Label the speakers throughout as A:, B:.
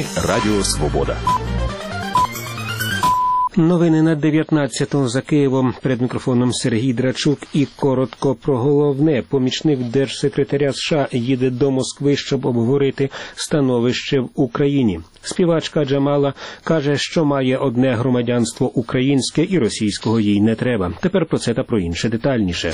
A: Радіо Свобода.
B: Новини на 19-му за Києвом. Перед мікрофоном Сергій Драчук і коротко про головне. Помічник держсекретаря США їде до Москви, щоб обговорити становище в Україні. Співачка Джамала каже, що має одне громадянство українське і російського їй не треба. Тепер про це та про інше детальніше.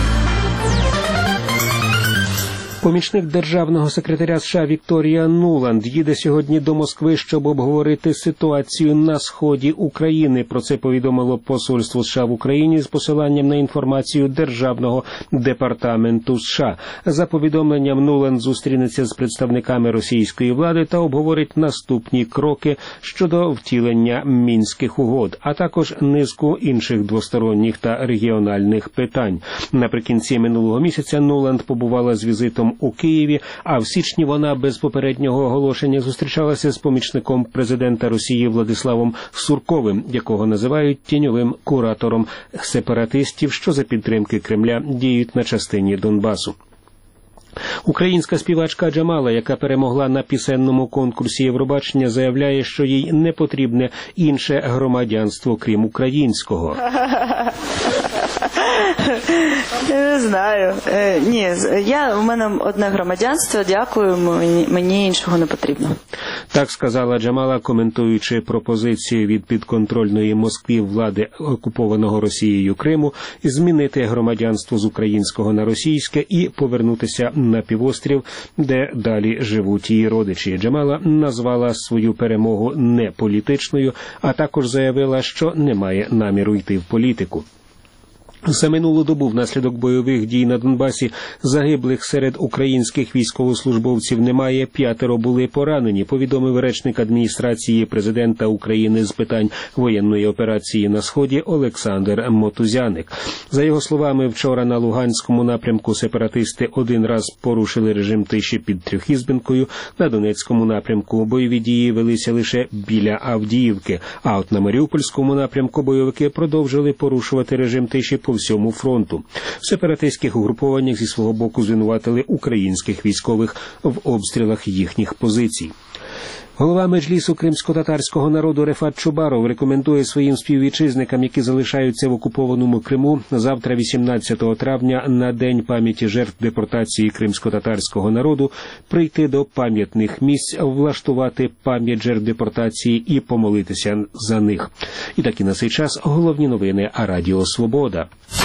B: Помічник державного секретаря США Вікторія Нуланд їде сьогодні до Москви, щоб обговорити ситуацію на сході України. Про це повідомило посольство США в Україні з посиланням на інформацію Державного департаменту США. За повідомленням, Нуланд зустрінеться з представниками російської влади та обговорить наступні кроки щодо втілення Мінських угод, а також низку інших двосторонніх та регіональних питань. Наприкінці минулого місяця Нуланд побувала з візитом у Києві, а в січні вона без попереднього оголошення зустрічалася з помічником президента Росії Владиславом Сурковим, якого називають тіньовим куратором сепаратистів, що за підтримки Кремля діють на частині Донбасу. Українська співачка Джамала, яка перемогла на пісенному конкурсі Євробачення, заявляє, що їй не потрібне інше громадянство, крім українського.
C: Не знаю. Ні, у мене одне громадянство, дякую, мені іншого не потрібно.
B: Так сказала Джамала, коментуючи пропозицію від підконтрольної Москві влади окупованого Росією Криму змінити громадянство з українського на російське і повернутися на півострів, де далі живуть її родичі. Джамала назвала свою перемогу не політичною, а також заявила, що не має наміру йти в політику. За минулу добу внаслідок бойових дій на Донбасі загиблих серед українських військовослужбовців немає, 5 були поранені, повідомив речник адміністрації президента України з питань воєнної операції на Сході Олександр Мотузяник. За його словами, вчора на Луганському напрямку сепаратисти один раз порушили режим тиші під Трьохізбенкою, на Донецькому напрямку бойові дії велися лише біля Авдіївки, а от на Маріупольському напрямку бойовики продовжили порушувати режим тиші по всьому фронту. В сепаратистських угрупованнях зі свого боку звинуватили українських військових в обстрілах їхніх позицій. Голова Меджлісу кримсько-татарського народу Рефат Чубаров рекомендує своїм співвітчизникам, які залишаються в окупованому Криму, завтра, 18 травня, на День пам'яті жертв депортації кримсько-татарського народу, прийти до пам'ятних місць, влаштувати пам'ять жертв депортації і помолитися за них. І такі на цей час головні новини Радіо Свобода.